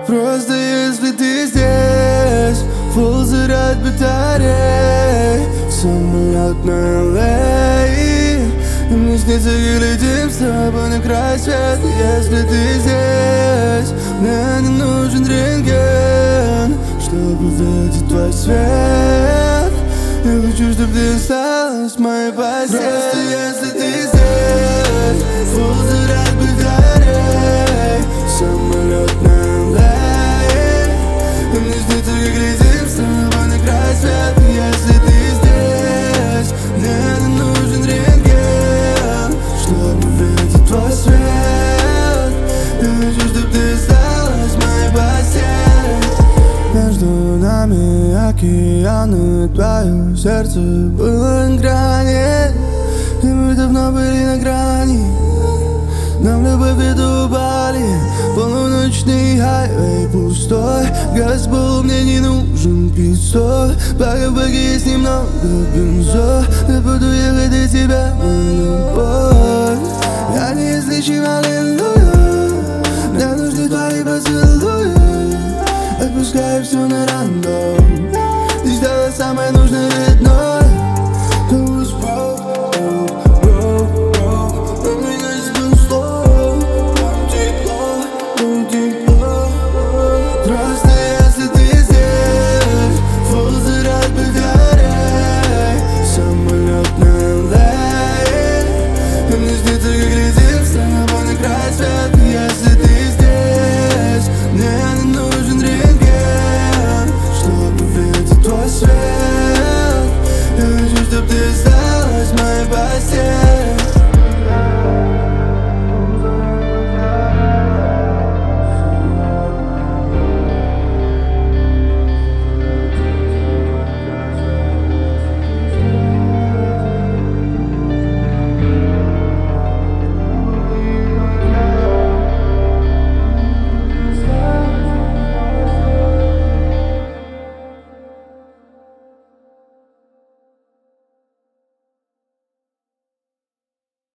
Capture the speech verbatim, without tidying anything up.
Просто если ты здесь, фул заряд батарей, самолет на эл эй. И мне снится, как летим с тобой на край света. Если ты здесь, мне не нужен рентген, чтобы видеть твой свет. Я хочу, чтобы ты осталась в моей постели. Просто если ты здесь, фул заряд батарей, самолет на эл эй. И мне снится, как летим с тобой на край света. Если ты здесь, мне не нужен рентген, чтобы видеть твой свет. Я хочу, чтобы ты осталась в моей постели. Между нами океаны, твое сердце было на грани, и мы давно были на грани. Нам любовь это упали, полуночный хайвей пустой. Газбол мне не нужен пистоль, пока в баке есть немного бензо. Я буду ехать до тебя, моя любовь. Я неизлечим, аллилуйя. Мне нужны твои поцелуи. Отпускай все на рандом. Ты стала самой нужной родной. Who's broke, broke, broke, broke. У меня есть слов. Нам тепло, нам тепло. Просто если ты здесь, фул заряд батарей, самолет на эл эй. И мне снится, как летим с тобой на край света. Если ты здесь, мне не нужен рентген, чтобы видеть твой свет. Я хочу, чтоб ты